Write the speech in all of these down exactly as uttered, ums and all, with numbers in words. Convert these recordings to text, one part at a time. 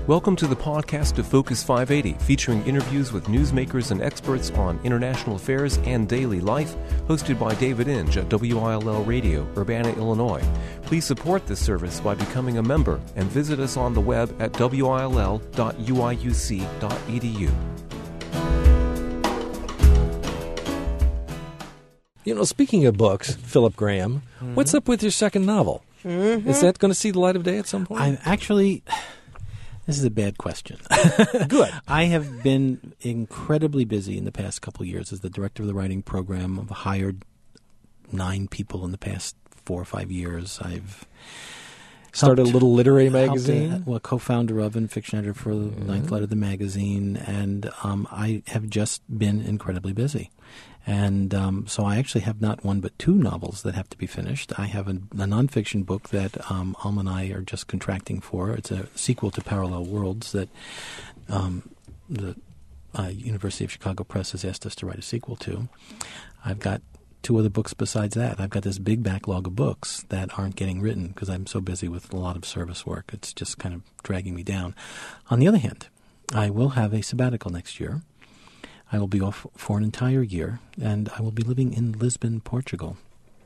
Welcome to the podcast of Focus five eighty, featuring interviews with newsmakers and experts on international affairs and daily life, hosted by David Inge at W I L L Radio, Urbana, Illinois. Please support this service by becoming a member and visit us on the web at w i l l dot u i u c dot e d u. You know, speaking of books, Philip Graham, mm-hmm. what's up with your second novel? Mm-hmm. Is that going to see the light of day at some point? I'm actually... This is a bad question. Good. I have been incredibly busy in the past couple of years as the director of the writing program. I've hired nine people in the past four or five years. I've started helped, a little literary magazine. To, well, co-founder of and fiction editor for the mm-hmm. Ninth Light of the magazine, and um, I have just been incredibly busy. And um, so I actually have not one but two novels that have to be finished. I have a, a nonfiction book that um, Alma and I are just contracting for. It's a sequel to Parallel Worlds that um, the uh, University of Chicago Press has asked us to write a sequel to. I've got two other books besides that. I've got this big backlog of books that aren't getting written because I'm so busy with a lot of service work. It's just kind of dragging me down. On the other hand, I will have a sabbatical next year. I will be off for an entire year, and I will be living in Lisbon, Portugal,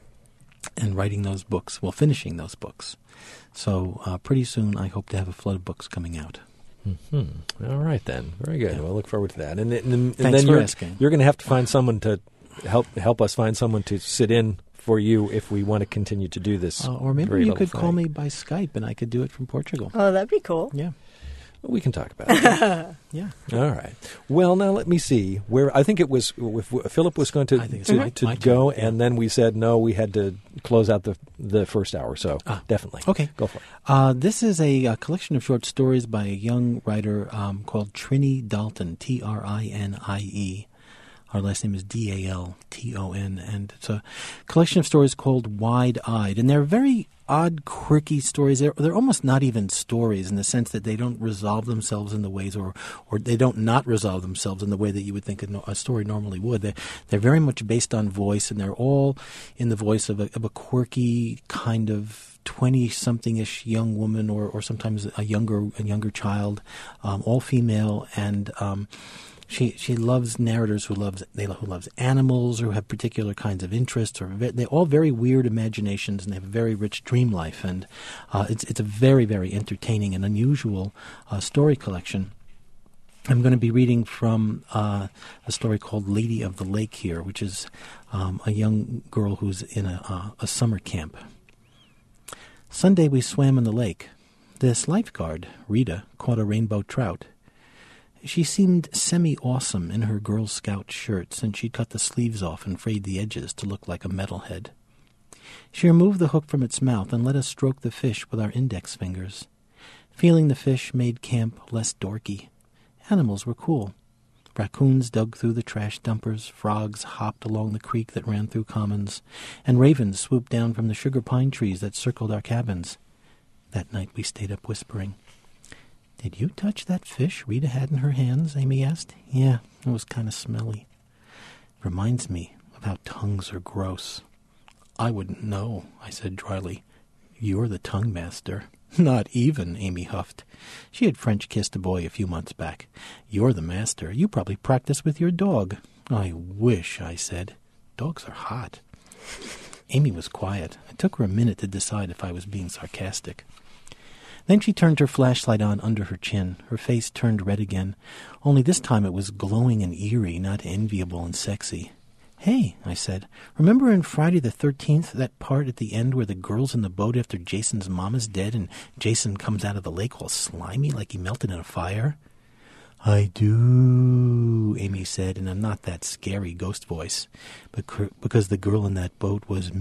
and writing those books, well, finishing those books. So uh, pretty soon I hope to have a flood of books coming out. Mm-hmm. All right, then. Very good. Yeah. We'll look forward to that. And, and, and Thanks then for you're, asking. You're going to have to find someone to help help us find someone to sit in for you if we want to continue to do this. Uh, or maybe you could thing. call me by Skype, and I could do it from Portugal. Oh, that'd be cool. Yeah. We can talk about it. Yeah. All right. Well, now let me see. Where I think it was if Philip was going to, to, my, to my go, turn. and then we said no, we had to close out the the first hour. So ah, definitely. Okay. Go for it. Uh, this is a, a collection of short stories by a young writer um, called Trini Dalton, T R I N I E. Our last name is D A L T O N, and it's a collection of stories called Wide-Eyed, and they're very odd, quirky stories. They're, they're almost not even stories in the sense that they don't resolve themselves in the ways, or, or they don't not resolve themselves in the way that you would think a, a story normally would. They're, they're very much based on voice, and they're all in the voice of a, of a quirky kind of twenty-something-ish young woman, or, or sometimes a younger a younger child, um, all female, and um, She she loves narrators who loves they who loves animals, or who have particular kinds of interests, or they're all very weird imaginations, and they have a very rich dream life, and uh, it's it's a very very entertaining and unusual uh, story collection. I'm going to be reading from uh, a story called Lady of the Lake here, which is um, a young girl who's in a, uh, a summer camp. Sunday we swam in the lake. This lifeguard, Rita, caught a rainbow trout. She seemed semi-awesome in her Girl Scout shirts, and she'd cut the sleeves off and frayed the edges to look like a metalhead. She removed the hook from its mouth and let us stroke the fish with our index fingers. Feeling the fish made camp less dorky. Animals were cool. Raccoons dug through the trash dumpers, frogs hopped along the creek that ran through commons, and ravens swooped down from the sugar pine trees that circled our cabins. That night we stayed up whispering. "Did you touch that fish Rita had in her hands?" Amy asked. "Yeah, it was kind of smelly. Reminds me of how tongues are gross." "I wouldn't know," I said dryly. "You're the tongue master." "Not even," Amy huffed. She had French kissed a boy a few months back. "You're the master. You probably practice with your dog." "I wish," I said. "Dogs are hot." Amy was quiet. It took her a minute to decide if I was being sarcastic. Then she turned her flashlight on under her chin. Her face turned red again, only this time it was glowing and eerie, not enviable and sexy. "Hey," I said, "remember in Friday the thirteenth, that part at the end where the girl's in the boat after Jason's mom is dead and Jason comes out of the lake all slimy like he melted in a fire?" "I do," Amy said in a not that scary ghost voice, because the girl in that boat was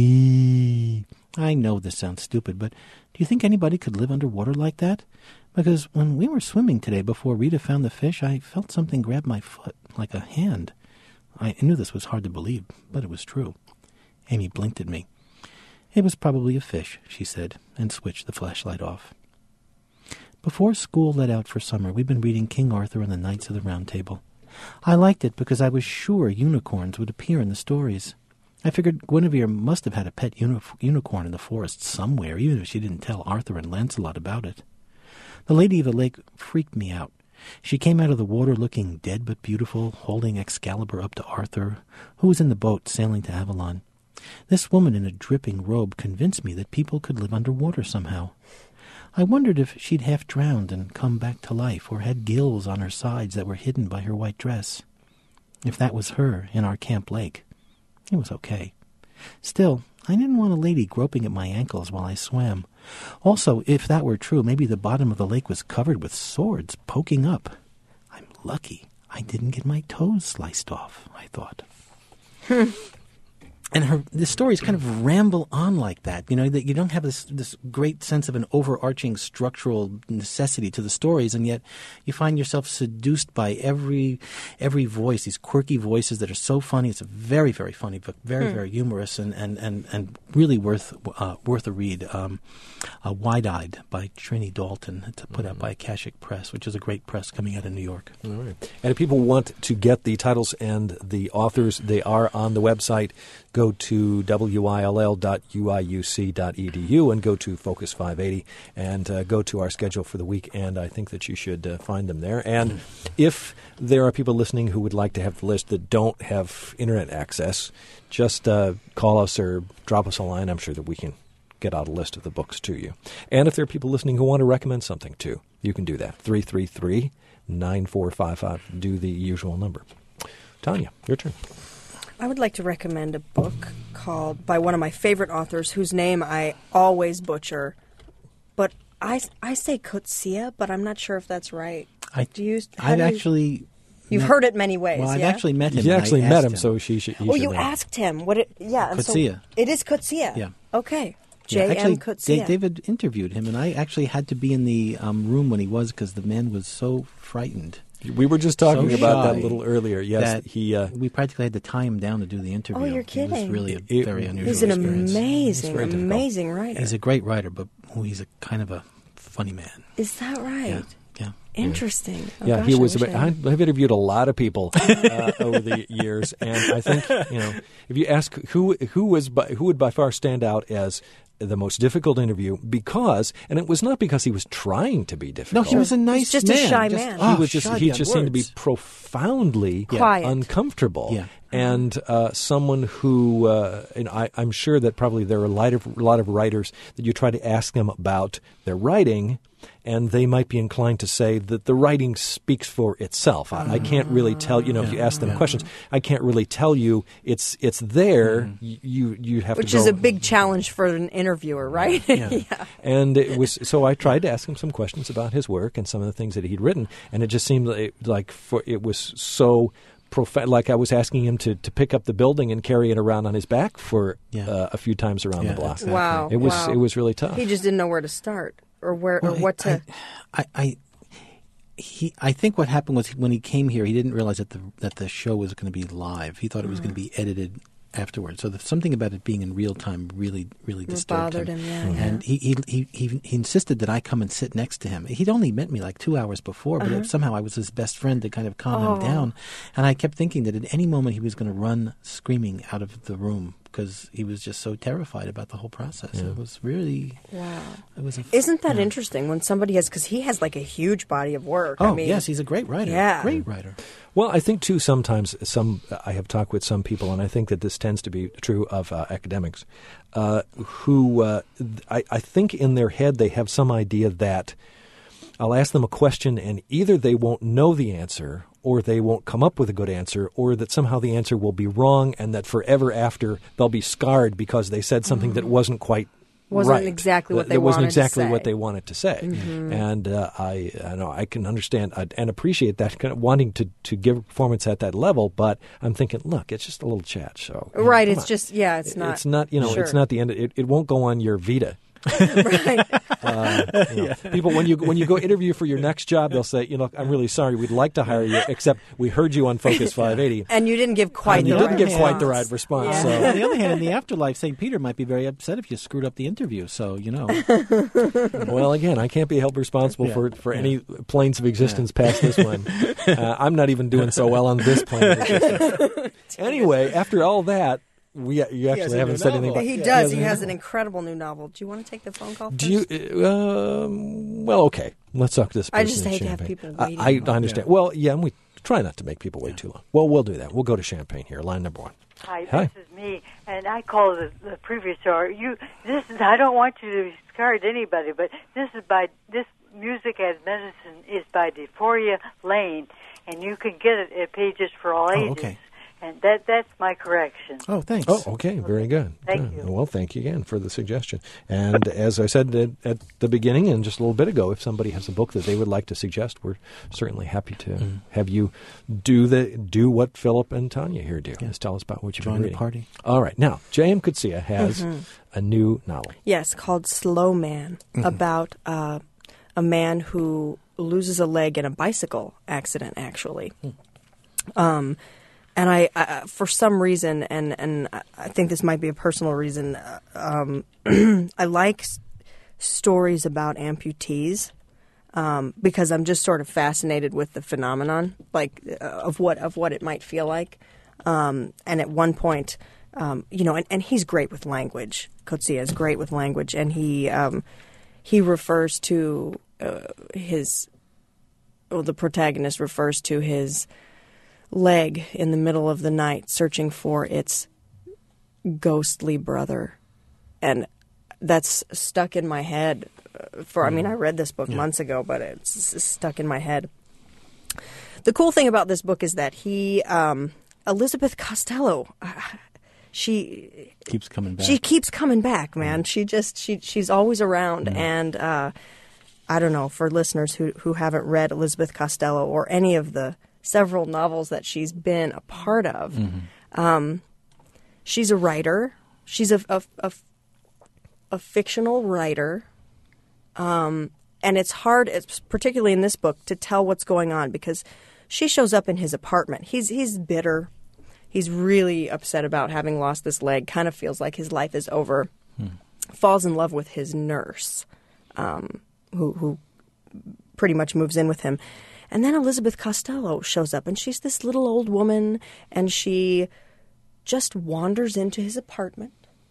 me. I know this sounds stupid, but do you think anybody could live underwater like that? Because when we were swimming today before Rita found the fish, I felt something grab my foot, like a hand. I knew this was hard to believe, but it was true. Amy blinked at me. "It was probably a fish," she said, and switched the flashlight off. Before school let out for summer, we'd been reading King Arthur and the Knights of the Round Table. I liked it because I was sure unicorns would appear in the stories. I figured Guinevere must have had a pet uni- unicorn in the forest somewhere, even if she didn't tell Arthur and Lancelot about it. The Lady of the Lake freaked me out. She came out of the water looking dead but beautiful, holding Excalibur up to Arthur, who was in the boat sailing to Avalon. This woman in a dripping robe convinced me that people could live underwater somehow. I wondered if she'd half drowned and come back to life, or had gills on her sides that were hidden by her white dress. If that was her in our camp lake, it was okay. Still, I didn't want a lady groping at my ankles while I swam. Also, if that were true, maybe the bottom of the lake was covered with swords poking up. I'm lucky I didn't get my toes sliced off, I thought. And her the stories kind of ramble on like that, you know, that you don't have this this great sense of an overarching structural necessity to the stories, and yet you find yourself seduced by every every voice, these quirky voices that are so funny. It's a very, very funny book, very, hmm. very humorous, and, and, and, and really worth uh, worth a read. Um, uh, Wide-Eyed by Trini Dalton. It's put mm-hmm. out by Akashic Press, which is a great press coming out of New York. All right. And if people want to get the titles and the authors, they are on the website. Go to W I L L dot U I U C dot E D U and go to Focus five eighty and uh, go to our schedule for the week, and I think that you should uh, find them there. And mm-hmm. if there are people listening who would like to have the list that don't have internet access, just uh, call us or drop us a line. I'm sure that we can get out a list of the books to you. And if there are people listening who want to recommend something too, you can do that. three three three, nine four five five. Do the usual number. Tanya, your turn. I would like to recommend a book called by one of my favorite authors, whose name I always butcher, but I, I say Coetzee, but I'm not sure if that's right. I, do you? I've do you, actually. You've met, heard it many ways. Well, I've yeah? actually met him. You actually met him, him, so she should. Oh, should you know. asked him what it? Yeah, and Coetzee. So it is Coetzee. Yeah. Okay. Yeah, J M Coetzee. Da- David interviewed him, and I actually had to be in the um, room when he was, because the man was so frightened. We were just talking so about that shy a little earlier. Yes, he. Uh, we practically had to tie him down to do the interview. Oh, you're kidding! It was really a it, very unusual He's an experience. amazing, amazing writer. He's a great writer, but oh, he's a kind of a funny man. Is that right? Yeah. yeah. Interesting. Oh, yeah, gosh, he was. I A, I've interviewed a lot of people uh, over the years, and I think you know, if you ask who who was by, who would by far stand out as the most difficult interview, because, and it was not because he was trying to be difficult. No, he was a nice He's just man. a shy just, man. He oh, was just shy he on just words. seemed to be profoundly Quiet. uncomfortable. Yeah. And uh, someone who, uh, and I, I'm sure that probably there are a lot of a lot of writers that you try to ask them about their writing, and they might be inclined to say that the writing speaks for itself. I, I can't really tell, you know, if you ask them yeah. questions, I can't really tell you it's it's there. Mm. You you have Which to go. is a big challenge for an interviewer, right? Yeah. yeah. And it was so I tried to ask him some questions about his work and some of the things that he'd written, and it just seemed like, like for it was so. Prof- like I was asking him to, to pick up the building and carry it around on his back for Yeah. uh, a few times around Yeah, the block. exactly. Wow. It was wow. it was really tough. He just didn't know where to start or where Well, or what I, to. I, I, he, I think what happened was when he came here, he didn't realize that the that the show was going to be live. He thought it was going to be edited afterwards. So the, something about it being in real time really, really disturbed bothered him. him, yeah, Mm-hmm. yeah. And he, he he he he insisted that I come and sit next to him. He'd only met me like two hours before, but Uh-huh. somehow I was his best friend to kind of calm Oh. him down. And I kept thinking that at any moment he was going to run screaming out of the room because he was just so terrified about the whole process. Yeah. It was really, Wow. it was. A, Isn't that yeah. interesting when somebody has, because he has like a huge body of work. Oh I mean, yes, he's a great writer. Yeah. Great writer. Well, I think too sometimes some I have talked with some people, and I think that this tends to be true of uh, academics, uh, who uh, I, I think in their head they have some idea that I'll ask them a question and either they won't know the answer or they won't come up with a good answer, or that somehow the answer will be wrong and that forever after they'll be scarred because they said something mm. that wasn't quite Wasn't right. exactly what that, they that wasn't wanted to exactly say. what they wanted to say. Mm-hmm. And uh, I, I know I can understand and appreciate that kind of wanting to, to give a performance at that level, but I'm thinking, look, it's just a little chat show. You know, Right, come it's on. just, yeah, it's not. It's not, you know, Sure. it's not the end. Of, it, it won't go on your Vita. right. Uh, you know, yeah. People, when you when you go interview for your next job, they'll say, you know, I'm really sorry, we'd like to hire you, except we heard you on Focus five eighty. And you didn't give quite and the you right didn't give response. quite the right response. Yeah. So. On the other hand, in the afterlife, Saint Peter might be very upset if you screwed up the interview. So, you know. Well, again, I can't be held responsible Yeah. for, for Yeah. any planes of existence past this one. Uh, I'm not even doing so well on this plane of existence. Anyway, after all that, We, you actually has a haven't new said novel. anything. He About, does. Yeah, He yeah, has yeah. an incredible new novel. Do you want to take the phone call first? Do you? Um, well, okay. Let's talk to this person. I just in hate to have Champaign. people I- waiting. I, I understand. Yeah. Well, yeah, and we try not to make people wait too long. Well, we'll do that. We'll go to Champaign here, line number one. Hi, Hi. this is me, and I called the, the previous hour. You, this is. I don't want you to discard anybody, but this is by this Music as Medicine is by DeForia Lane, and you can get it at Pages for All Ages. Oh, okay. And that that's my correction. Oh, thanks. Oh, okay. Very good. Thank Good. you. Well, thank you again for the suggestion. And as I said at, at the beginning and just a little bit ago, if somebody has a book that they would like to suggest, we're certainly happy to Mm. have you do the do what Philip and Tanya here do. Just tell us about what you've Join been the reading. party. All right. Now, J M. Coetzee has Mm-hmm. a new novel. Yes, called Slow Man, about uh, a man who loses a leg in a bicycle accident, actually. Um, and I, I, for some reason, and, and I think this might be a personal reason, uh, um, I like s- stories about amputees. Um, because I'm just sort of fascinated with the phenomenon, like uh, of what of what it might feel like. Um, and at one point, um, you know, and, and he's great with language. Coetzee is great with language, and he um, he refers to uh, his, well, the protagonist refers to his leg in the middle of the night, searching for its ghostly brother, and that's stuck in my head. For I mean, I read this book months ago, but it's s- stuck in my head. The cool thing about this book is that he, um, Elizabeth Costello, uh, she Keeps coming back. she keeps coming back, man. She just she she's always around, and uh, I don't know, for listeners who who haven't read Elizabeth Costello or any of the several novels that she's been a part of, um, she's a writer. She's a a, a, a fictional writer. Um, and it's hard, it's particularly in this book, to tell what's going on because she shows up in his apartment. He's he's bitter. He's really upset about having lost this leg. Kind of feels like his life is over. Hmm. Falls in love with his nurse, um, who who pretty much moves in with him. And then Elizabeth Costello shows up, and she's this little old woman, and she just wanders into his apartment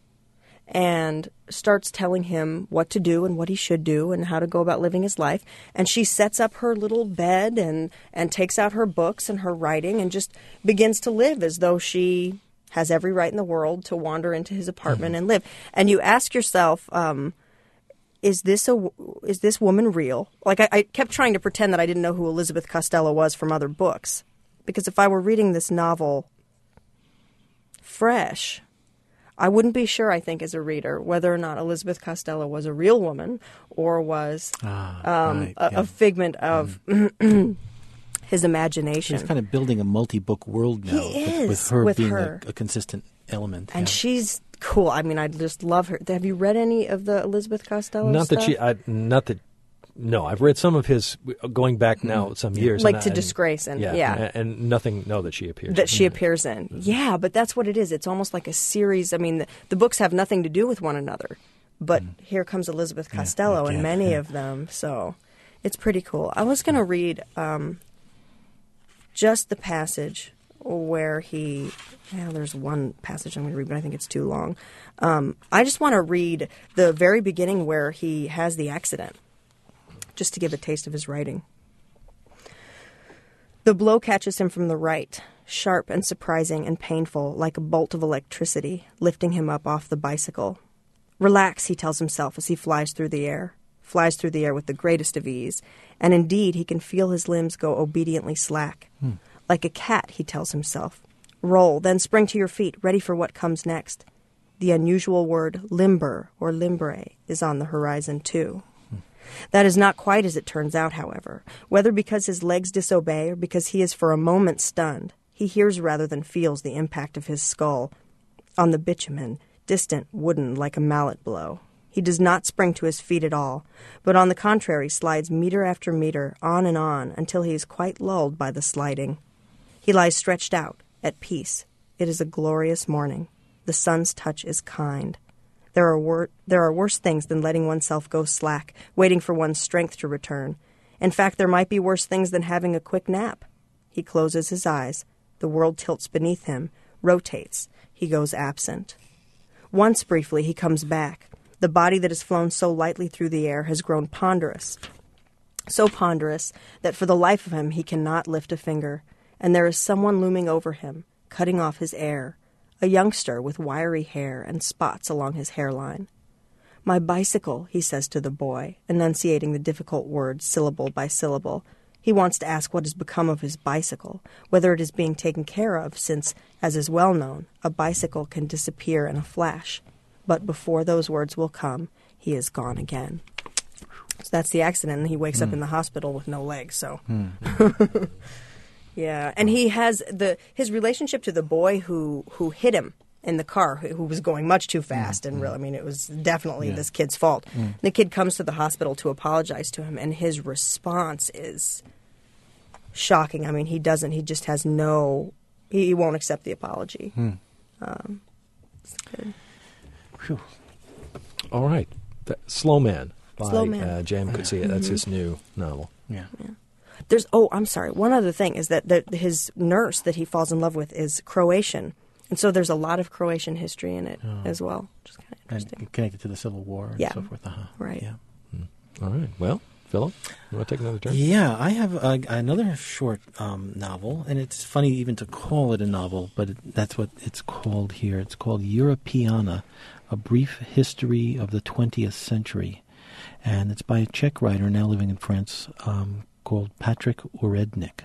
and starts telling him what to do and what he should do and how to go about living his life. And she sets up her little bed and, and takes out her books and her writing and just begins to live as though she has every right in the world to wander into his apartment mm-hmm. and live. And you ask yourself, um, is this a is this woman real? Like I, I kept trying to pretend that I didn't know who Elizabeth Costello was from other books, because if I were reading this novel fresh, I wouldn't be sure, I think, as a reader, whether or not Elizabeth Costello was a real woman or was ah, um, right, a, yeah. a figment of mm. his imagination. He's kind of building a multi-book world now He with, is, with her with being her. A, a consistent element. And yeah. she's cool. I mean, I just love her. Have you read any of the Elizabeth Costello Not stuff? that she, I, not that. No, I've read some of his going back now some years, Like and To I- Disgrace and- yeah, yeah. and, and nothing. No, that she appears that she in. appears in. Yeah, but that's what it is. It's almost like a series. I mean, the, the books have nothing to do with one another, but here comes Elizabeth Costello yeah, in many yeah. of them. So it's pretty cool. I was going to read um, just the passage where he. Well, there's one passage I'm going to read, but I think it's too long. Um, I just want to read the very beginning where he has the accident, just to give a taste of his writing. The blow catches him from the right, sharp and surprising and painful, like a bolt of electricity, lifting him up off the bicycle. Relax, he tells himself as he flies through the air, flies through the air with the greatest of ease, and indeed he can feel his limbs go obediently slack. Hmm. Like a cat, he tells himself. Roll, then spring to your feet, ready for what comes next. The unusual word limber or limbre is on the horizon, too. That is not quite as it turns out, however. Whether because his legs disobey or because he is for a moment stunned, he hears rather than feels the impact of his skull on the bitumen, distant, wooden, like a mallet blow. He does not spring to his feet at all, but on the contrary slides meter after meter, on and on, until he is quite lulled by the sliding. He lies stretched out, at peace. It is a glorious morning. The sun's touch is kind. There are wor- there are worse things than letting oneself go slack, waiting for one's strength to return. In fact, there might be worse things than having a quick nap. He closes his eyes. The world tilts beneath him, rotates. He he goes absent. Once briefly he comes back. The body that has flown so lightly through the air has grown ponderous, so ponderous that for the life of him he cannot lift a finger, and there is someone looming over him, cutting off his air, a youngster with wiry hair and spots along his hairline. "My bicycle," he says to the boy, enunciating the difficult words syllable by syllable. He wants to ask what has become of his bicycle, whether it is being taken care of, since, as is well known, a bicycle can disappear in a flash. But before those words will come, he is gone again. So that's the accident, and he wakes mm. up in the hospital with no legs. So, mm. yeah, and he has the his relationship to the boy who who hit him in the car, who, who was going much too fast, mm. and really, I mean, it was definitely yeah. this kid's fault. Mm. The kid comes to the hospital to apologize to him, and his response is shocking. I mean, he doesn't. He just has no. He, he won't accept the apology. Mm. Um, it's good. Whew. All right, the, Slow Man by Slow Man. Uh, J M Coetzee. Mm-hmm. That's his new novel. Yeah. yeah. There's. Oh, I'm sorry. One other thing is that the, his nurse that he falls in love with is Croatian, and so there's a lot of Croatian history in it oh. as well, which is kind of interesting. And connected to the Civil War and yeah. so forth. Uh-huh. Right. Yeah. Mm. All right. Well, Philip, you want to take another turn? Yeah, I have uh, another short um, novel, and it's funny even to call it a novel, but it, that's what it's called here. It's called Europeana, A Brief History of the twentieth Century, and it's by a Czech writer now living in France um, called Patrick Urednik.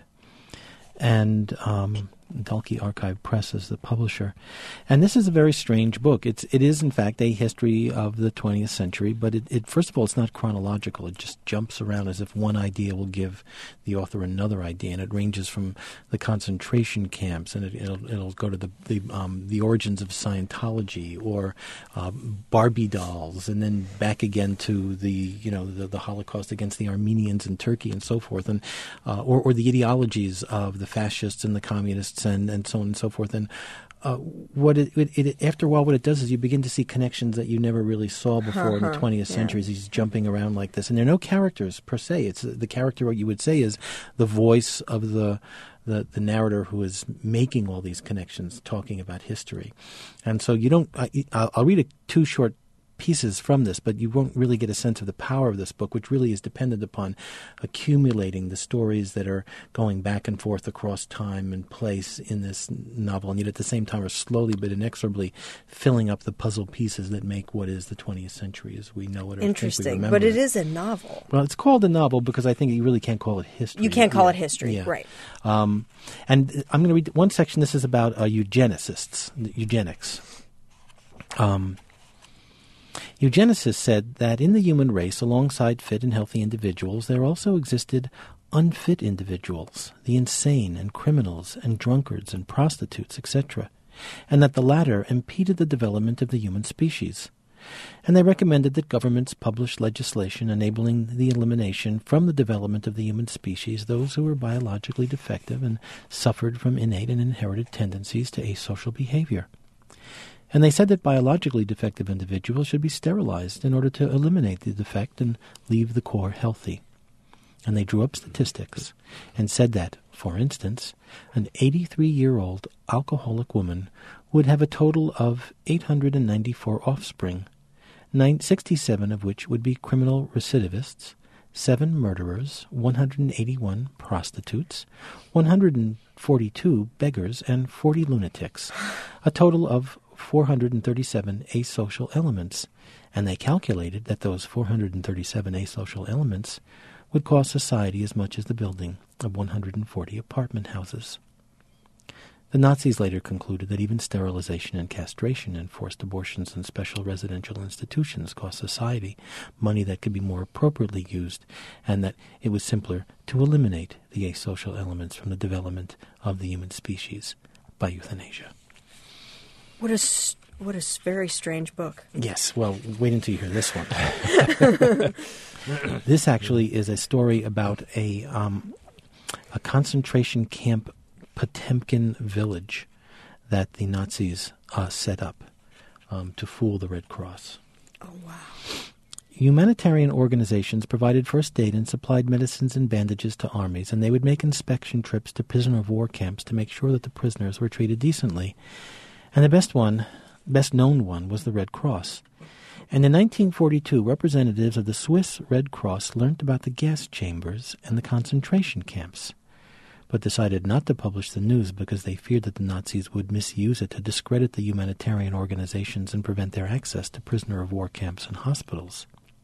And um, Dalkey Archive Press is the publisher. And this is a very strange book. It's, it is, in fact, a history of the twentieth century, but it, it first of all, it's not chronological. It just jumps around as if one idea will give the author another idea, and it ranges from the concentration camps, and it, it'll, it'll go to the the, um, the origins of Scientology, or uh, Barbie dolls, and then back again to the you know the, the Holocaust against the Armenians in Turkey and so forth, and uh, or, or the ideologies of the fascists and the communists and, and so on and so forth. And uh, what it, it, it after a while, what it does is you begin to see connections that you never really saw before uh-huh. in the twentieth century. Yeah. He's jumping around like this, and there are no characters per se. It's the character, what you would say, is the voice of the the, the narrator who is making all these connections, talking about history. And so you don't. I, I'll read a, two short pieces from this, but you won't really get a sense of the power of this book, which really is dependent upon accumulating the stories that are going back and forth across time and place in this novel, and yet at the same time are slowly but inexorably filling up the puzzle pieces that make what is the twentieth century as we know it. Or Interesting, but it is a novel. Well, it's called a novel because I think you really can't call it history. You can't call yeah. it history, yeah. right. Um, and I'm going to read one section. This is about uh, eugenicists, eugenics. Um Eugenicists said that in the human race, alongside fit and healthy individuals, there also existed unfit individuals, the insane and criminals and drunkards and prostitutes, et cetera, and that the latter impeded the development of the human species. And they recommended that governments publish legislation enabling the elimination from the development of the human species those who were biologically defective and suffered from innate and inherited tendencies to asocial behavior. And they said that biologically defective individuals should be sterilized in order to eliminate the defect and leave the core healthy. And they drew up statistics and said that, for instance, an eighty-three-year-old alcoholic woman would have a total of eight hundred ninety-four offspring, sixty-seven of which would be criminal recidivists, seven murderers, one hundred eighty-one prostitutes, one hundred forty-two beggars, and forty lunatics, a total of four hundred thirty-seven asocial elements, and they calculated that those four hundred thirty-seven asocial elements would cost society as much as the building of one hundred forty apartment houses. The Nazis later concluded that even sterilization and castration and forced abortions in special residential institutions cost society money that could be more appropriately used, and that it was simpler to eliminate the asocial elements from the development of the human species by euthanasia. What a, what a very strange book. Yes, well, wait until you hear this one. This actually is a story about a um, a concentration camp Potemkin village that the Nazis uh, set up um, to fool the Red Cross. Oh, wow. Humanitarian organizations provided first aid and supplied medicines and bandages to armies, and they would make inspection trips to prisoner of war camps to make sure that the prisoners were treated decently. And the best one, best known one, was the Red Cross. And in nineteen forty-two, representatives of the Swiss Red Cross learned about the gas chambers and the concentration camps, but decided not to publish the news because they feared that the Nazis would misuse it to discredit the humanitarian organizations and prevent their access to prisoner of war camps and hospitals.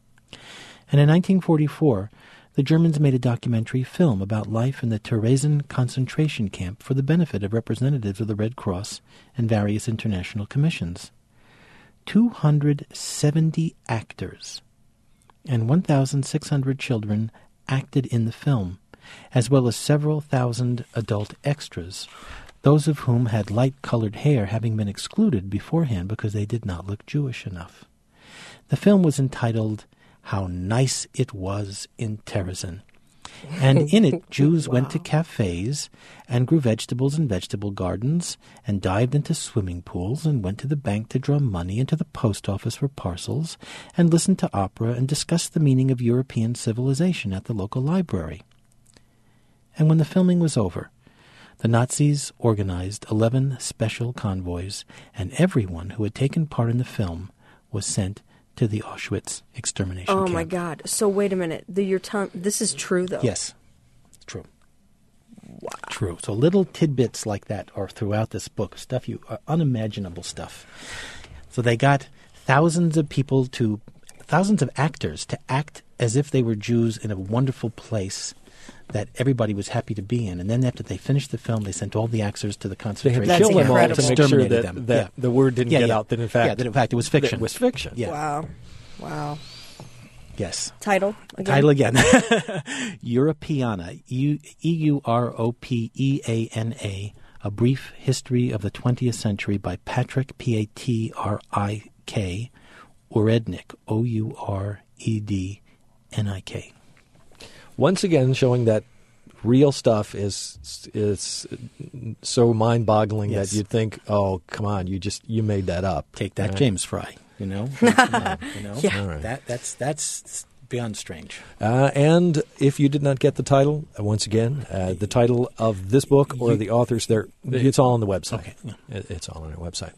And in nineteen forty-four, the Germans made a documentary film about life in the Theresienstadt concentration camp for the benefit of representatives of the Red Cross and various international commissions. two hundred seventy actors and one thousand six hundred children acted in the film, as well as several thousand adult extras, those of whom had light-colored hair having been excluded beforehand because they did not look Jewish enough. The film was entitled How Nice It Was in Terezin. And in it, Jews Wow. went to cafes and grew vegetables in vegetable gardens and dived into swimming pools and went to the bank to draw money and to the post office for parcels and listened to opera and discussed the meaning of European civilization at the local library. And when the filming was over, the Nazis organized eleven special convoys, and everyone who had taken part in the film was sent to the Auschwitz extermination Oh camp. my God! So wait a minute. The, your tongue. This is true, though. Yes, it's true. Wow. True. So little tidbits like that are throughout this book, stuff you, uh, unimaginable stuff. So they got thousands of people to, thousands of actors to act as if they were Jews in a wonderful place that everybody was happy to be in. And then after they finished the film, they sent all the actors to the They concentration had That's to kill them all to incredible. make sure Exterminated that, them. that Yeah. the word didn't Yeah, get yeah. out that in fact Yeah, that in fact it was fiction. It was fiction. Yeah. Wow. Wow. Yes. Title again. Title again. Europeana, E U R O P E A N A, A Brief History of the twentieth Century by Patrick, P A T R I K, Urednik, O U R E D N I K. Once again, showing that real stuff is is so mind-boggling Yes. that you'd think, oh, come on, you just you made that up. Take that, Right? James Fry. You know? Come on, you know? Yeah. All right. That, that's, that's beyond strange. Uh, and if you did not get the title, uh, once again, uh, the title of this book or You- the authors, there, it's all on the website. Okay, yeah. It- It's all on our website.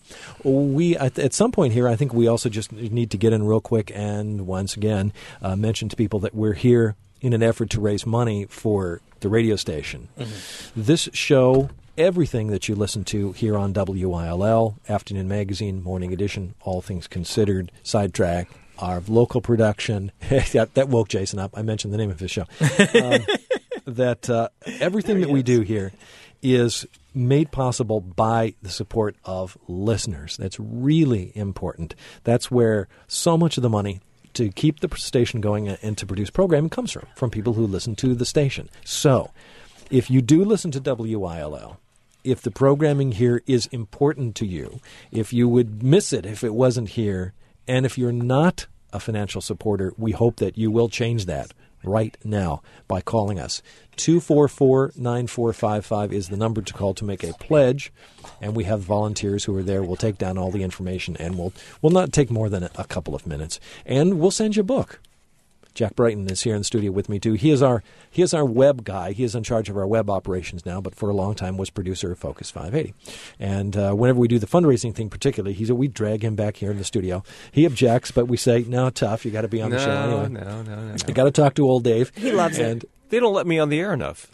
We at, at some point here, I think we also just need to get in real quick and once again uh, mention to people that we're here in an effort to raise money for the radio station. Mm-hmm. This show, everything that you listen to here on W I L L, Afternoon Magazine, Morning Edition, All Things Considered, Sidetrack, our local production, that, that woke Jason up. I mentioned the name of his show. Um, that uh, everything that we do here is made possible by the support of listeners. That's really important. That's where so much of the money to keep the station going and to produce programming comes from, from people who listen to the station. So if you do listen to W I L L, if the programming here is important to you, if you would miss it if it wasn't here, and if you're not a financial supporter, we hope that you will change that right now by calling us. two four four, nine four five five is the number to call to make a pledge, and we have volunteers who are there. We'll take down all the information, and we'll, we'll not take more than a, a couple of minutes, and we'll send you a book. Jack Brighton is here in the studio with me, too. He is our he is our web guy. He is in charge of our web operations now, but for a long time was producer of Focus five eighty. And uh, whenever we do the fundraising thing particularly, he's, we drag him back here in the studio. He objects, but we say, no, tough. You got to be on the no, show anyway. no, no, no, no. You got to talk to old Dave. He loves and, it. They don't let me on the air enough.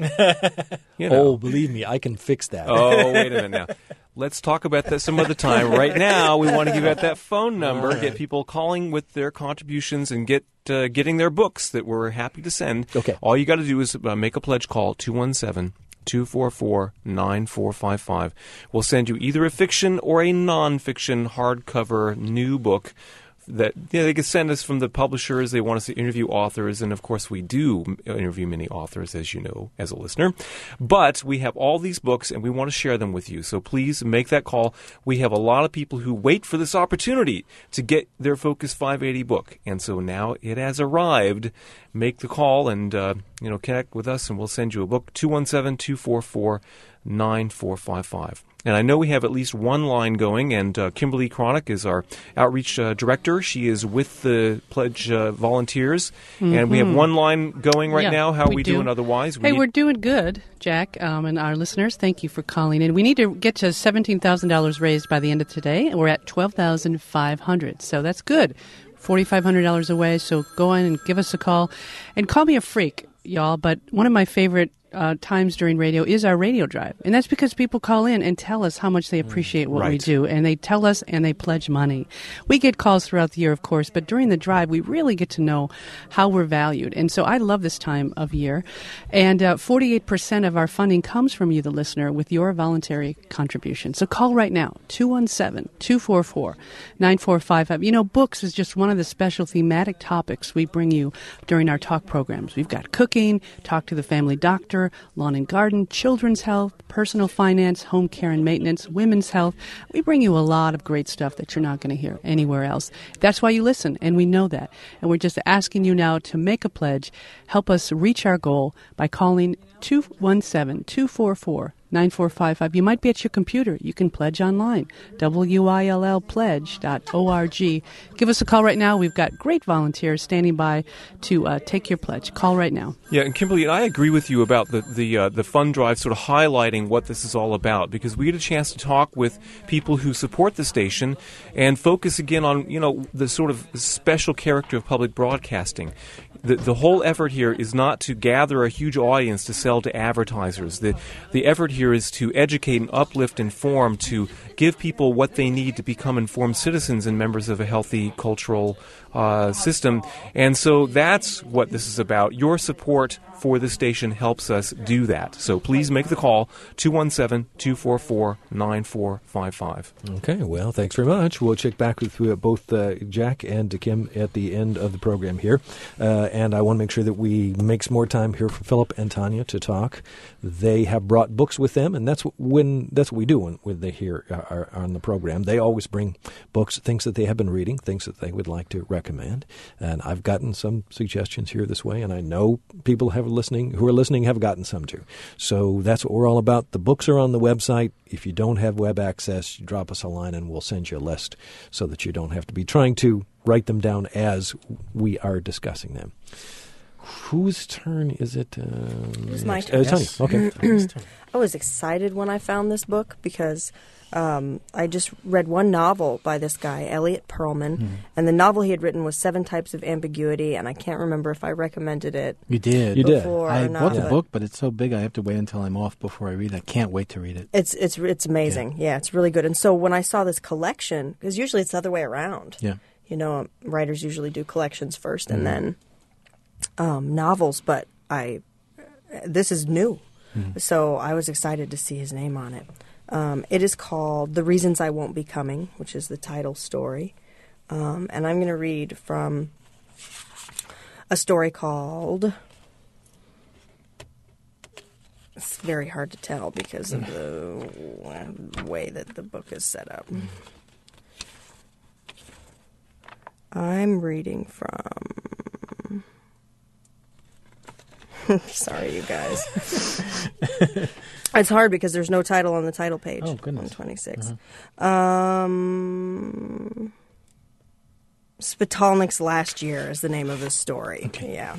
You know. Oh, believe me, I can fix that. Oh, wait a minute now. Let's talk about that some other time. Right now, we want to give out that phone number, All right. get people calling with their contributions, and get uh, getting their books that we're happy to send. Okay. All you got to do is uh, make a pledge call, two one seven, two four four, nine four five five. We'll send you either a fiction or a nonfiction hardcover new book that you know, they can send us from the publishers. They want us to interview authors, and of course we do interview many authors, as you know, as a listener. But we have all these books, and we want to share them with you. So please make that call. We have a lot of people who wait for this opportunity to get their Focus five eighty book, and so now it has arrived. Make the call and uh, you know connect with us, and we'll send you a book. two one seven, two four four, nine four five five. And I know we have at least one line going, and uh, Kimberly Cronick is our outreach uh, director. She is with the Pledge uh, volunteers, mm-hmm. and we have one line going right yeah, now. How we are we do. doing otherwise? We hey, need- we're doing good, Jack, um, and our listeners. Thank you for calling in. We need to get to seventeen thousand dollars raised by the end of today, and we're at twelve thousand five hundred dollars, so that's good. four thousand five hundred dollars away, so go on and give us a call. And call me a freak, y'all, but one of my favorite Uh, times during radio is our radio drive. And that's because people call in and tell us how much they appreciate what right. we do. And they tell us and they pledge money. We get calls throughout the year, of course, but during the drive, we really get to know how we're valued. And so I love this time of year. And uh, forty-eight percent of our funding comes from you, the listener, with your voluntary contribution. So call right now, two one seven, two four four, nine four five five. You know, books is just one of the special thematic topics we bring you during our talk programs. We've got cooking, talk to the family doctor, lawn and garden, children's health, personal finance, home care and maintenance, women's health. We bring you a lot of great stuff that you're not going to hear anywhere else. That's why you listen, and we know that. And we're just asking you now to make a pledge. Help us reach our goal by calling two one seven, two four four, nine four five five. You might be at your computer. You can pledge online, W I L L pledge dot org. Give us a call right now. We've got great volunteers standing by to uh, take your pledge. Call right now. Yeah, and Kimberly, I agree with you about the the uh, the fund drive sort of highlighting what this is all about, because we get a chance to talk with people who support the station and focus again on, you know, the sort of special character of public broadcasting. The the whole effort here is not to gather a huge audience to sell to advertisers. The the effort here is to educate and uplift, inform, to give people what they need to become informed citizens and members of a healthy cultural uh, system. And so that's what this is about. Your support for the station helps us do that. So please make the call, two one seven, two four four, nine four five five. Okay, well, thanks very much. We'll check back with uh, both uh, Jack and Kim at the end of the program here. Uh, and I want to make sure that we make some more time here for Philip and Tanya to talk. They have brought books with them, and that's what, when that's what we do when, when they here are, are on the program. They always bring books, things that they have been reading, things that they would like to recommend. And I've gotten some suggestions here this way, and I know people have listening who are listening have gotten some too. So that's what we're all about. The books are on the website. If you don't have web access, you drop us a line and we'll send you a list so that you don't have to be trying to write them down as we are discussing them. Whose turn is it? Um, it was my next? turn. Uh, Tanya. Yes. Okay. I was excited when I found this book because um, I just read one novel by this guy, Elliot Perlman, mm. and the novel he had written was Seven Types of Ambiguity, and I can't remember if I recommended it. You did. You did. I not, bought the but book, but it's so big I have to wait until I'm off before I read it. I can't wait to read it. It's it's it's amazing. Yeah, yeah it's really good. And so when I saw this collection, because usually it's the other way around. Yeah. You know, um, writers usually do collections first and mm. then um, novels, but I this is new. Mm. So I was excited to see his name on it. Um, it is called The Reasons I Won't Be Coming, which is the title story. Um, and I'm going to read from a story called... It's very hard to tell because of the way that the book is set up. I'm reading from... Sorry, you guys. It's hard because there's no title on the title page. Oh, goodness. On twenty-six. Uh-huh. Um, Spitalnik's Last Year is the name of his story. Okay. Yeah.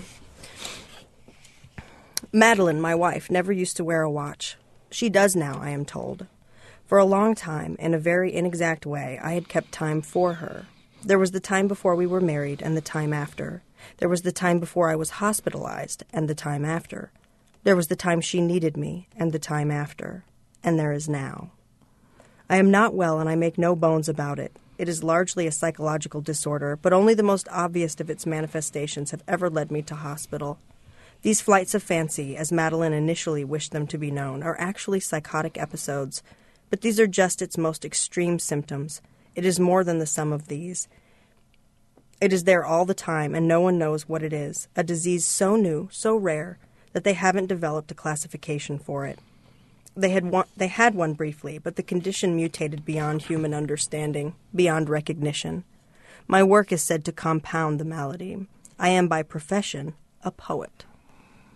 Madeline, my wife, never used to wear a watch. She does now, I am told. For a long time, in a very inexact way, I had kept time for her. There was the time before we were married and the time after. There was the time before I was hospitalized and the time after. There was the time she needed me and the time after. And there is now. I am not well and I make no bones about it. It is largely a psychological disorder, but only the most obvious of its manifestations have ever led me to hospital. These flights of fancy, as Madeline initially wished them to be known, are actually psychotic episodes, but these are just its most extreme symptoms. It is more than the sum of these. It is there all the time, and no one knows what it is, a disease so new, so rare, that they haven't developed a classification for it. They had one, they had one briefly, but the condition mutated beyond human understanding, beyond recognition. My work is said to compound the malady. I am by profession a poet.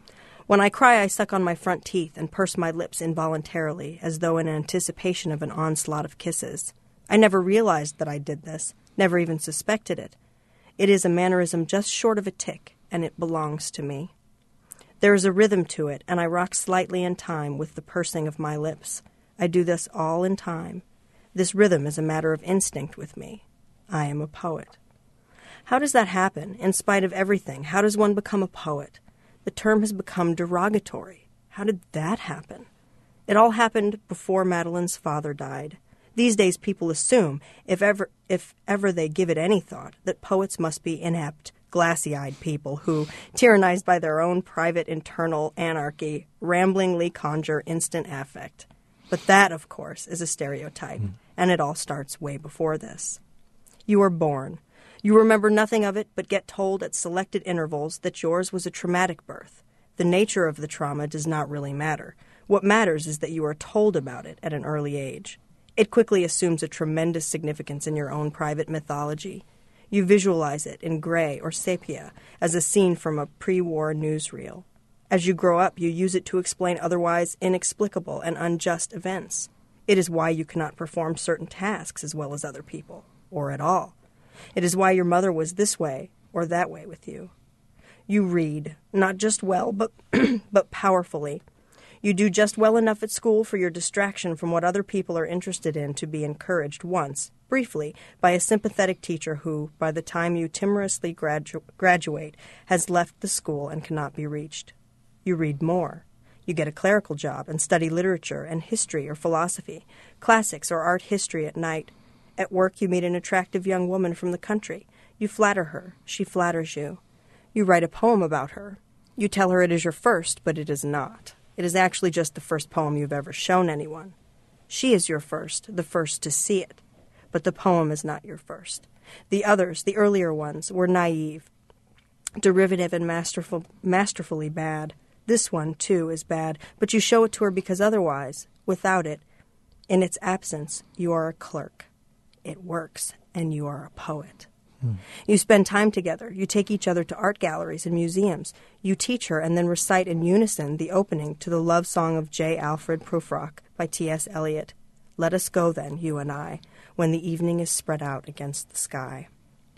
When I cry, I suck on my front teeth and purse my lips involuntarily, as though in anticipation of an onslaught of kisses. I never realized that I did this, never even suspected it. It is a mannerism just short of a tic, and it belongs to me. There is a rhythm to it, and I rock slightly in time with the pursing of my lips. I do this all in time. This rhythm is a matter of instinct with me. I am a poet. How does that happen, in spite of everything? How does one become a poet? The term has become derogatory. How did that happen? It all happened before Madeline's father died. These days people assume, if ever, if ever they give it any thought, that poets must be inept, glassy-eyed people who, tyrannized by their own private internal anarchy, ramblingly conjure instant affect. But that, of course, is a stereotype, mm. and it all starts way before this. You are born. You remember nothing of it, but get told at selected intervals that yours was a traumatic birth. The nature of the trauma does not really matter. What matters is that you are told about it at an early age. It quickly assumes a tremendous significance in your own private mythology. You visualize it in gray or sepia as a scene from a pre-war newsreel. As you grow up, you use it to explain otherwise inexplicable and unjust events. It is why you cannot perform certain tasks as well as other people, or at all. It is why your mother was this way or that way with you. You read, not just well, but but powerfully. You do just well enough at school for your distraction from what other people are interested in to be encouraged once, briefly, by a sympathetic teacher who, by the time you timorously gradu- graduate, has left the school and cannot be reached. You read more. You get a clerical job and study literature and history or philosophy, classics or art history at night. At work, you meet an attractive young woman from the country. You flatter her. She flatters you. You write a poem about her. You tell her it is your first, but it is not. It is actually just the first poem you've ever shown anyone. She is your first, the first to see it. But the poem is not your first. The others, the earlier ones, were naive, derivative, and masterful, masterfully bad. This one, too, is bad, but you show it to her because otherwise, without it, in its absence, you are a clerk. It works, and you are a poet. Hmm. You spend time together. You take each other to art galleries and museums. You teach her and then recite in unison the opening to the love song of J. Alfred Prufrock by T S. Eliot. Let us go, then, you and I, when the evening is spread out against the sky.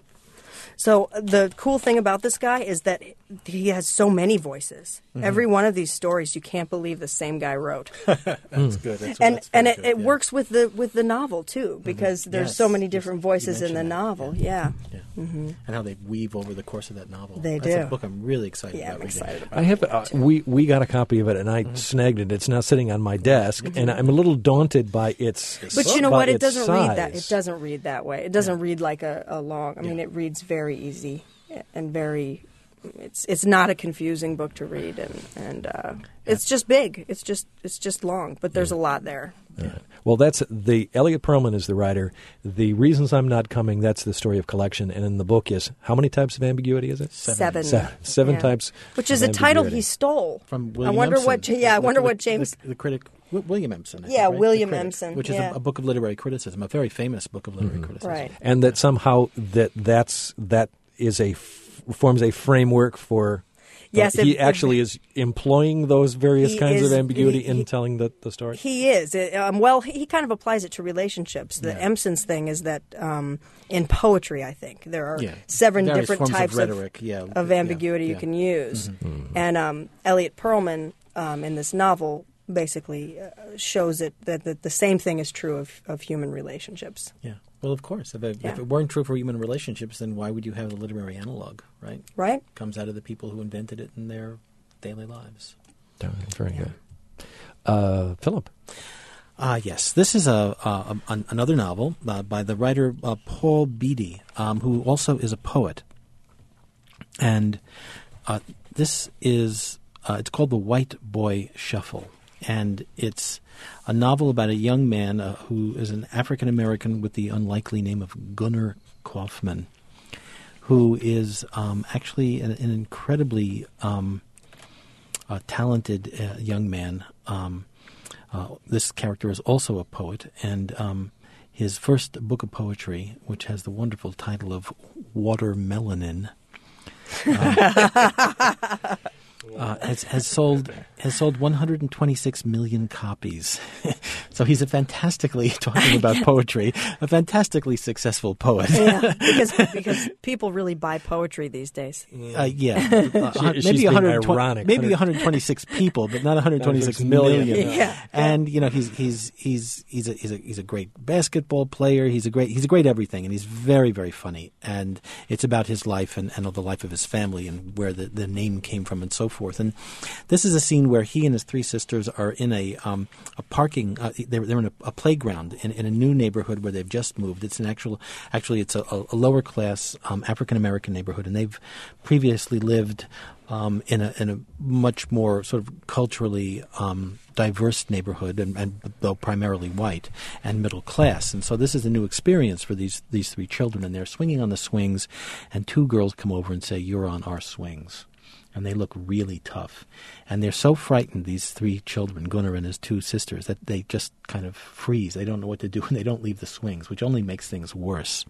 So the cool thing about this guy is that he has so many voices. Mm-hmm. Every one of these stories, you can't believe the same guy wrote. That's good. That's, and that's and it, good. it yeah. works with the with the novel too, because mm-hmm. there's yes. so many different Yes. voices in the that. novel. Yeah, yeah. yeah. Mm-hmm. And how they weave over the course of that novel. They That's do. a book I'm really excited Yeah, about I'm reading. excited about I have. it. Uh, we we got a copy of it, and I Mm-hmm. snagged it. It's now sitting on my desk, and I'm a little daunted by its. But you know by what? It its doesn't size. read that. It doesn't read that way. It doesn't read like a, a long. I mean, Yeah. it reads very easy and very. It's it's not a confusing book to read, and and uh, it's just big. It's just it's just long, but there's a lot there. Yeah. Well, that's the Elliot Perlman is the writer. The Reasons I'm Not Coming, that's the story of collection, and in the book is how many types of ambiguity is it? Seven. Seven, Seven Yeah. types, Which is of a title ambiguity. he stole. From William I wonder Empson. what. Yeah, I The- wonder the- what James. The, the critic, Wi- William Empson. I Yeah, think, right? William The critic, Empson, Which is yeah. a, a book of literary criticism, a very famous book of literary criticism. Right. And that somehow that that's that is a f- forms a framework for. Yes, uh, he it- actually is employing those various He kinds is- of ambiguity he- in he- telling the, the story. He is. It, um, well, he, he kind of applies it to relationships. The Empson's thing is that um, in poetry, I think, there are Yeah. seven Various different forms of types rhetoric, yeah. of Yeah, ambiguity you yeah. can use. Mm-hmm. And um, Elliot Perlman, um, in this novel, basically uh, shows it that, that the same thing is true of, of human relationships. Yeah. Well, of course. If it, Yeah. if it weren't true for human relationships, then why would you have the literary analog, right? Right? It comes out of the people who invented it in their daily lives. Oh, very good. Uh, Philip. Uh, yes, this is a, a, a another novel uh, by the writer uh, Paul Beatty, um, who also is a poet. And uh, this is uh, it's called The White Boy Shuffle, and it's a novel about a young man uh, who is an African American with the unlikely name of Gunnar Kaufman, who is um, actually an, an incredibly um, uh, talented uh, young man. Um, uh, this character is also a poet, and um, his first book of poetry, which has the wonderful title of Watermelonin, um, uh, has has sold has sold one hundred twenty-six million copies. So he's a fantastically talking about poetry, a fantastically successful poet. Yeah, because because people really buy poetry these days. Uh, yeah, uh, She- she's maybe being one hundred twenty, ironic. maybe one hundred twenty-six people, but not one hundred twenty-six million. million. Yeah. And you know, he's he's he's he's a, he's a he's a great basketball player. He's a great he's a great everything, and he's very very funny. And it's about his life and, and the life of his family and where the, the name came from and so forth. And this is a scene where he and his three sisters are in a um, a parking. Uh, they're they're in a, a playground in, in a new neighborhood where they've just moved. It's an actual actually it's a, a lower class um, African American neighborhood, and they've previously lived um, in a in a much more sort of culturally um, diverse neighborhood, and, and though primarily white and middle class. And so this is a new experience for these these three children, and they're swinging on the swings, and two girls come over and say, "You're on our swings." And they look really tough. And they're so frightened, these three children, Gunnar and his two sisters, that they just kind of freeze. They don't know what to do, and they don't leave the swings, which only makes things worse.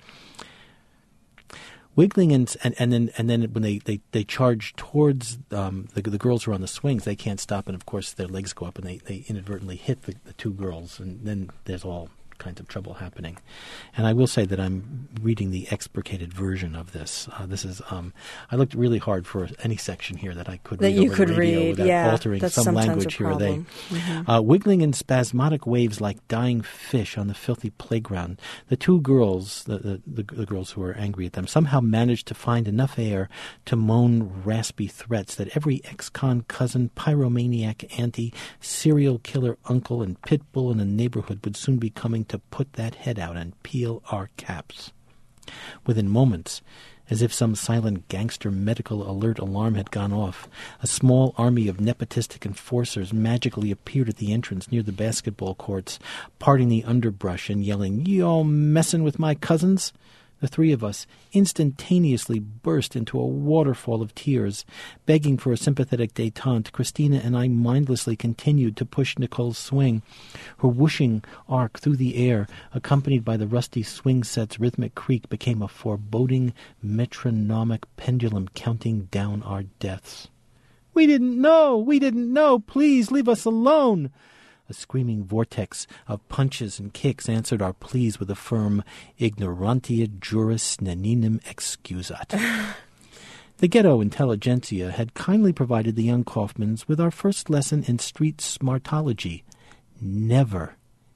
Wiggling and and, and then and then when they, they, they charge towards um, the the girls who are on the swings, they can't stop, and of course their legs go up, and they, they inadvertently hit the, the two girls, and then there's all kinds of trouble happening. And I will say that I'm reading the expurgated version of this. Uh, this is um, I looked really hard for any section here that I could That read you over could the radio read, without yeah, altering that's some sometimes a language here or there. problem. Mm-hmm. Uh, wiggling in spasmodic waves like dying fish on the filthy playground, the two girls, the, the, the, the girls who are angry at them, somehow managed to find enough air to moan raspy threats that every ex-con cousin, pyromaniac auntie, serial killer uncle, and pit bull in the neighborhood would soon be coming to put that head out and peel our caps. Within moments, as if some silent gangster medical alert alarm had gone off, a small army of nepotistic enforcers magically appeared at the entrance near the basketball courts, parting the underbrush and yelling, "You all messing with my cousins?" The three of us instantaneously burst into a waterfall of tears. Begging for a sympathetic détente, Christina and I mindlessly continued to push Nicole's swing. Her whooshing arc through the air, accompanied by the rusty swing set's rhythmic creak, became a foreboding metronomic pendulum counting down our deaths. "We didn't know! We didn't know! Please leave us alone!" A screaming vortex of punches and kicks answered our pleas with a firm ignorantia juris neninem excusat. The ghetto intelligentsia had kindly provided the young Kaufmans with our first lesson in street smartology. Never,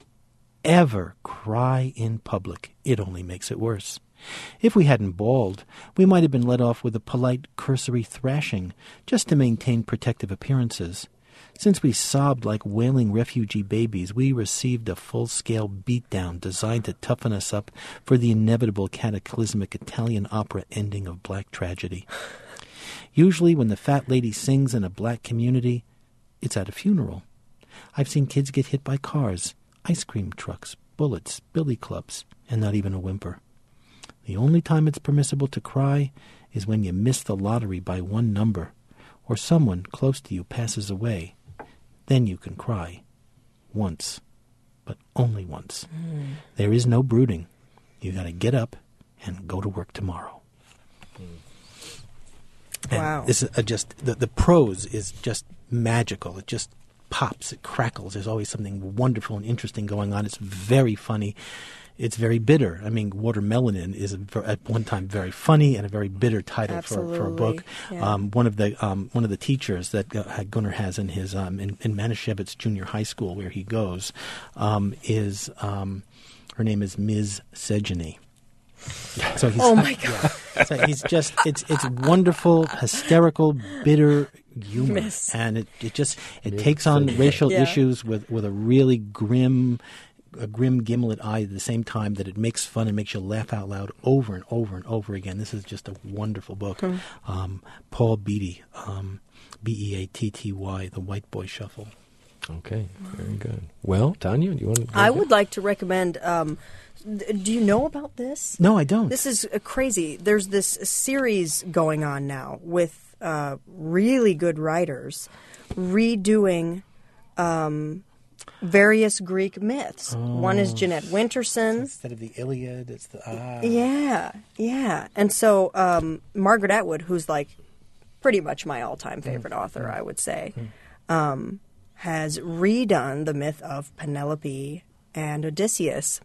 ever cry in public. It only makes it worse. If we hadn't bawled, we might have been let off with a polite, cursory thrashing, just to maintain protective appearances. Since we sobbed like wailing refugee babies, we received a full-scale beatdown designed to toughen us up for the inevitable cataclysmic Italian opera ending of black tragedy. Usually when the fat lady sings in a black community, it's at a funeral. I've seen kids get hit by cars, ice cream trucks, bullets, billy clubs, and not even a whimper. The only time it's permissible to cry is when you miss the lottery by one number, or someone close to you passes away. Then you can cry. Once. But only once. Mm. There is no brooding. You got to get up and go to work tomorrow. Mm. Wow. And this is a just the, the prose is just magical. It just pops. It crackles. There's always something wonderful and interesting going on. It's very funny. It's very bitter. I mean, Watermelonin is a, at one time very funny and a very bitter title for, for a book. Yeah. Um, one of the um, one of the teachers that uh, Gunnar has in his um, in, in Manischewitz Junior High School, where he goes, um, is um, her name is Miz Sejany. So he's, oh my God! Yeah. So he's just it's it's wonderful, hysterical, bitter humor, Miss. and it it just it takes on racial yeah. issues with with a really grim. a grim gimlet eye at the same time that it makes fun and makes you laugh out loud over and over and over again. This is just a wonderful book. Hmm. Um, Paul Beatty, um, B E A T T Y, The White Boy Shuffle. Okay, very good. Well, Tanya, do you want to? I would like to recommend. Um, do you know about this? No, I don't. This is uh, crazy. There's this series going on now with uh, really good writers redoing. Um, various Greek myths. Oh. One is Jeanette Winterson. Instead of the Iliad, it's the... Ah. Yeah, yeah. And so um, Margaret Atwood, who's like pretty much my all-time favorite mm. author, I would say, mm. um, has redone the myth of Penelope and Odysseus.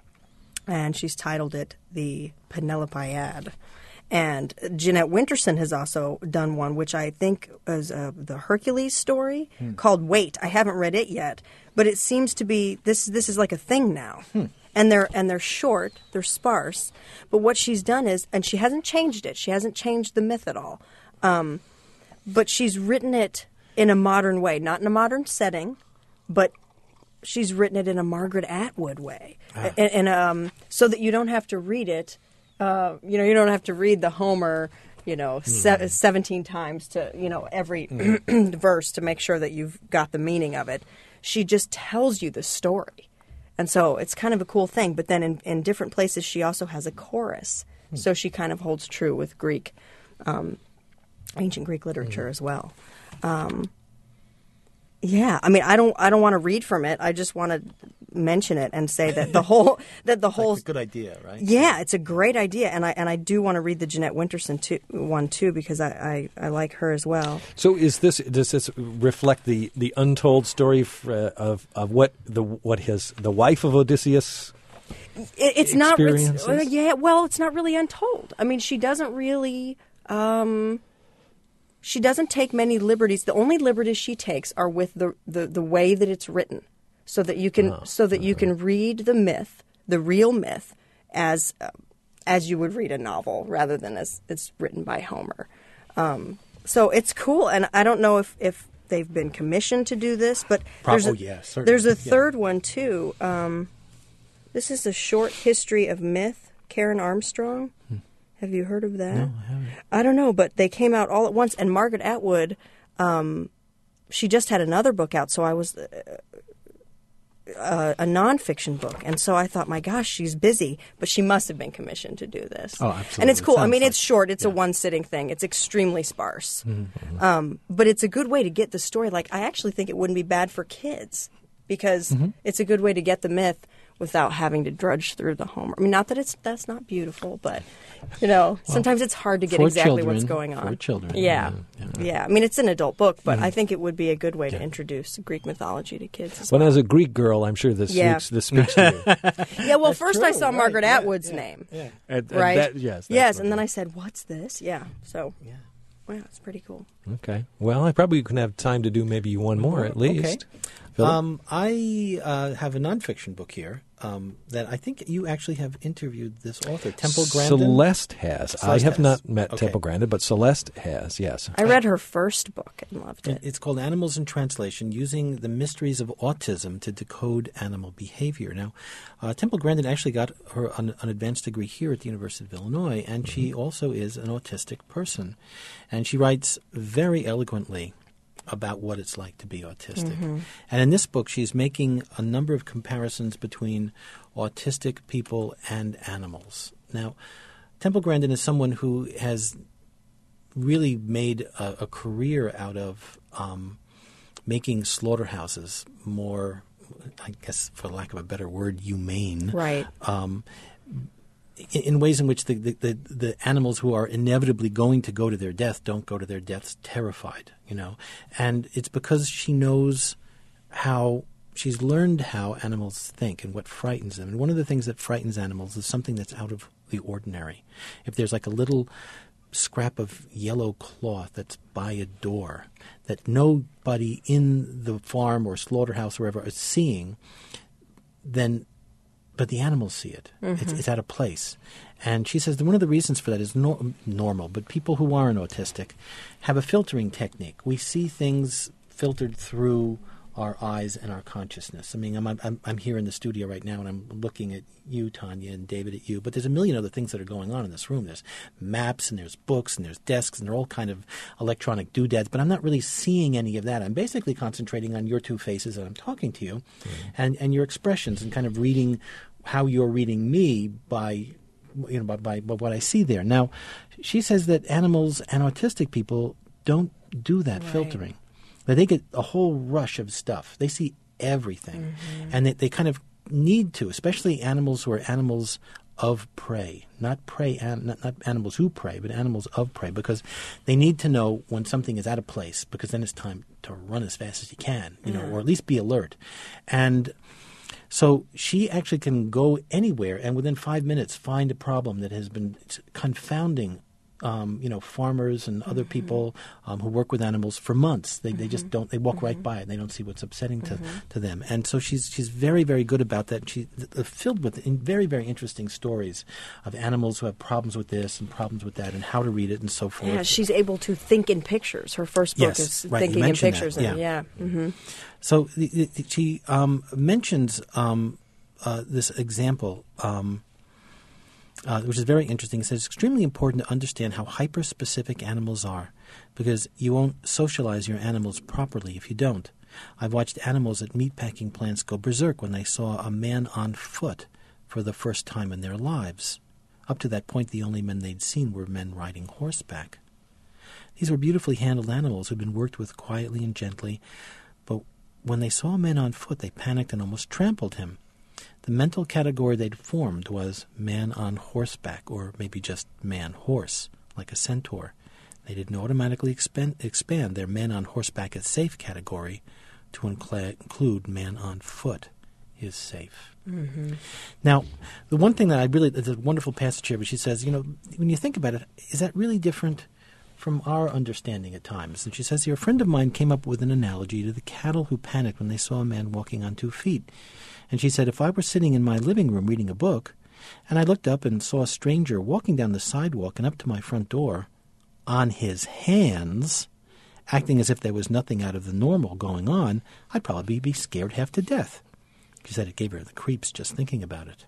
And she's titled it The Penelopiad. And Jeanette Winterson has also done one, which I think is uh, the Hercules story hmm. called Wait. I haven't read it yet, but it seems to be this. This is like a thing now, hmm. and they're and they're short, they're sparse. But what she's done is, and she hasn't changed it. She hasn't changed the myth at all, um, but she's written it in a modern way, not in a modern setting, but she's written it in a Margaret Atwood way, ah. and, and um, so that you don't have to read it. Uh, you know, you don't have to read the Homer, you know, se- seventeen times to, you know, every mm. verse to make sure that you've got the meaning of it. She just tells you the story. And so it's kind of a cool thing. But then in, in different places, she also has a chorus. Mm. So she kind of holds true with Greek, um, ancient Greek literature mm. as well. Um, yeah, I mean, I don't, I don't want to read from it. I just want to mention it and say that the whole, that the whole, like a good idea, right? Yeah, it's a great idea, and I and I do want to read the Jeanette Winterson too, one too because I, I, I like her as well. So, is this does this reflect the, the untold story for, uh, of of what the what his the wife of Odysseus? It, it's not. It's, uh, yeah, well, it's not really untold. I mean, she doesn't really. Um, She doesn't take many liberties. The only liberties she takes are with the, the, the way that it's written, so that you can oh, so that you can read the myth, the real myth, as uh, as you would read a novel, rather than as it's written by Homer. Um, so it's cool, and I don't know if, if they've been commissioned to do this, but Probably, there's a, oh, yeah, certainly. there's a third yeah. one too. Um, this is a short history of myth. Karen Armstrong. Hmm. Have you heard of that? No, I haven't. I don't know, but they came out all at once. And Margaret Atwood, um, she just had another book out, so I was uh, uh, a nonfiction book. And so I thought, my gosh, she's busy. But she must have been commissioned to do this. Oh, absolutely. And it's cool. It I mean, like, it's short. It's yeah. a one-sitting thing. It's extremely sparse. Mm-hmm. Um, but it's a good way to get the story. Like, I actually think it wouldn't be bad for kids because mm-hmm. it's a good way to get the myth without having to drudge through the Homer. I mean, not that it's that's not beautiful, but, you know, well, sometimes it's hard to get exactly children, what's going on. For children. Yeah. Yeah. yeah. yeah. I mean, it's an adult book, but mm-hmm. I think it would be a good way yeah. to introduce Greek mythology to kids as well. well. As a Greek girl, I'm sure this, yeah. speaks, this speaks to you. yeah, well, That's first true, I saw right, Margaret yeah, Atwood's yeah, name. Yeah. And, and right? That, yes. Yes, and then I said, what's this? Yeah. So, yeah. wow, it's pretty cool. Okay. Well, I probably can have time to do maybe one more at least. Okay. Um, I uh, have a nonfiction book here um, that I think you actually have interviewed this author, Temple Grandin. Celeste has. Celeste I have has. not met okay. Temple Grandin, but Celeste has, yes. I read her first book and loved it. It's called Animals in Translation, Using the Mysteries of Autism to Decode Animal Behavior. Now, uh, Temple Grandin actually got her an, an advanced degree here at the University of Illinois, and mm-hmm. she also is an autistic person. And she writes very eloquently about what it's like to be autistic. Mm-hmm. And in this book, she's making a number of comparisons between autistic people and animals. Now, Temple Grandin is someone who has really made a, a career out of um, making slaughterhouses more, I guess, for lack of a better word, humane. Right. Um, in, in ways in which the, the, the, the animals who are inevitably going to go to their death don't go to their deaths terrified, you know. And it's because she knows how she's learned how animals think and what frightens them. And one of the things that frightens animals is something that's out of the ordinary. If there's like a little scrap of yellow cloth that's by a door that nobody in the farm or slaughterhouse or wherever is seeing, then but the animals see it. Mm-hmm. It's, it's out of place. And she says that one of the reasons for that is nor- normal, but people who aren't autistic have a filtering technique. We see things filtered through our eyes and our consciousness. I mean, I'm, I'm I'm here in the studio right now, and I'm looking at you, Tanya, and David at you, but there's a million other things that are going on in this room. There's maps, and there's books, and there's desks, and they're all kind of electronic doodads, but I'm not really seeing any of that. I'm basically concentrating on your two faces and I'm talking to you, mm-hmm. and, and your expressions, and kind of reading how you're reading me by you know by, by, by what I see there. Now, she says that animals and autistic people don't do that right. filtering. That they get a whole rush of stuff. They see everything. Mm-hmm. And they, they kind of need to, especially animals who are animals of prey, not prey, an, not, not animals who prey, but animals of prey, because they need to know when something is out of place, because then it's time to run as fast as you can, you know, or at least be alert. And so she actually can go anywhere and within five minutes find a problem that has been confounding Um, you know, farmers and other mm-hmm. people um, who work with animals for months. They mm-hmm. they just don't. They walk mm-hmm. right by it. They don't see what's upsetting to, mm-hmm. to them. And so she's she's very very good about that. She's uh, filled with in very very interesting stories of animals who have problems with this and problems with that, and how to read it and so forth. Yeah, she's able to think in pictures. Her first book yes, is right. thinking in pictures. That. Yeah. And, yeah. Mm-hmm. So the, the, she um, mentions um, uh, this example. Um, Uh, which is very interesting. It says it's extremely important to understand how hyper-specific animals are, because you won't socialize your animals properly if you don't. I've watched animals at meatpacking plants go berserk when they saw a man on foot for the first time in their lives. Up to that point, the only men they'd seen were men riding horseback. These were beautifully handled animals who'd been worked with quietly and gently, but when they saw a man on foot, they panicked and almost trampled him. The mental category they'd formed was man on horseback, or maybe just man-horse, like a centaur. They didn't automatically expand, expand their man on horseback is safe category to incl- include man on foot is safe. Mm-hmm. Now, the one thing that I really, there's a wonderful passage here, but she says, you know, when you think about it, is that really different from our understanding at times? And she says here, a friend of mine came up with an analogy to the cattle who panicked when they saw a man walking on two feet. And she said, if I were sitting in my living room reading a book, and I looked up and saw a stranger walking down the sidewalk and up to my front door, on his hands, acting as if there was nothing out of the normal going on, I'd probably be scared half to death. She said it gave her the creeps just thinking about it.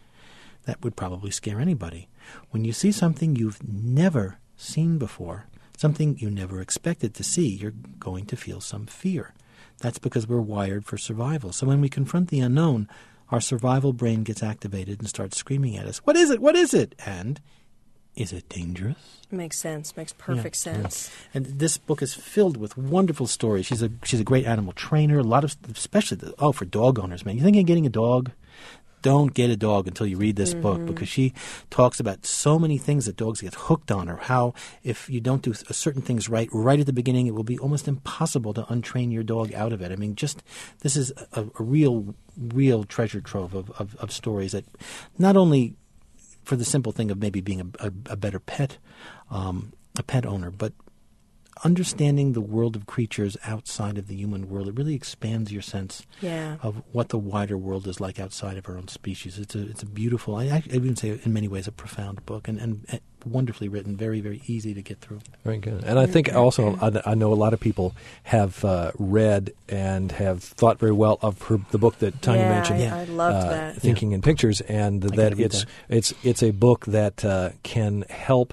That would probably scare anybody. When you see something you've never seen before, something you never expected to see, you're going to feel some fear. That's because we're wired for survival. So when we confront the unknown, our survival brain gets activated and starts screaming at us, what is it? What is it? And is it dangerous? Makes sense. Makes perfect yeah. sense. Yeah. And this book is filled with wonderful stories. She's a she's a great animal trainer. A lot of, especially, the, oh, for dog owners, man. You think of getting a dog? Don't get a dog until you read this mm-hmm. book, because she talks about so many things that dogs get hooked on, or how if you don't do certain things right, right at the beginning, it will be almost impossible to untrain your dog out of it. I mean, just this is a, a real, real treasure trove of, of, of stories that not only for the simple thing of maybe being a, a, a better pet, um, a pet owner, but understanding the world of creatures outside of the human world. It really expands your sense yeah. of what the wider world is like outside of our own species. It's a it's a beautiful, I, I even say in many ways a profound book, and, and wonderfully written, very, very easy to get through. Very good. And I think also, I, I know a lot of people have uh, read and have thought very well of her, the book that Tanya yeah, mentioned. Yeah, I loved uh, that. Thinking yeah. in Pictures, and I that it's, that. it's, it's a book that uh, can help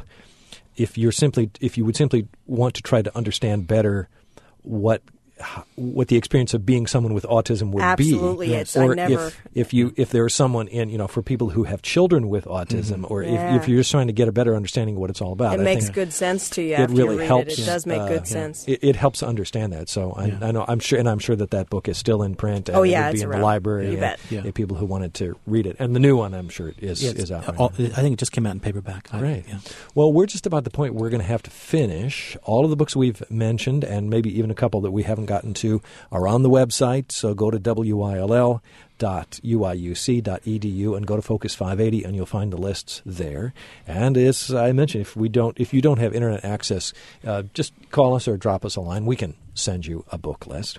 if you're simply if you would simply want to try to understand better what what the experience of being someone with autism would Absolutely. be. Absolutely, it's or I never. if if you if there's someone in you know for people who have children with autism, mm-hmm. or yeah. if, if you're just trying to get a better understanding of what it's all about. It I makes think good sense to you. It after really you read helps. It. it does make uh, good yeah. sense. It, it helps to understand that. So I, Yeah. I know I'm sure, and I'm sure that that book is still in print. And Oh, it yeah, would be it's in around. the library. You and, bet. Yeah. and people who wanted to read it, and the new one I'm sure is Yeah, is out. Right all, now. I think it just came out in paperback. Great. I, yeah. Well, we're just about the point where we're going to have to finish. All of the books we've mentioned, and maybe even a couple that we haven't gotten to, are on the website. So go to W I L L dot U I U C dot E D U and go to Focus five eighty, and you'll find the lists there. And as I mentioned, if we don't, if you don't have internet access, uh, just call us or drop us a line. We can send you a book list.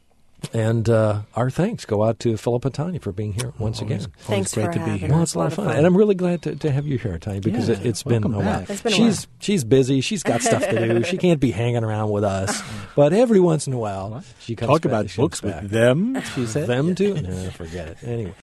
And uh, our thanks go out to Philip and Tanya for being here once Always, again. Thanks great for to be having here. us. Well, it's a lot of fun. And I'm really glad to, to have you here, Tanya, because Yeah. it, it's Welcome been a while. back. It's been a she's, while. she's busy. She's got stuff to do. She can't be hanging around with us. But every once in a while, she comes Talk back, about she comes books back. with them, she said. Them too? No, forget it. Anyway.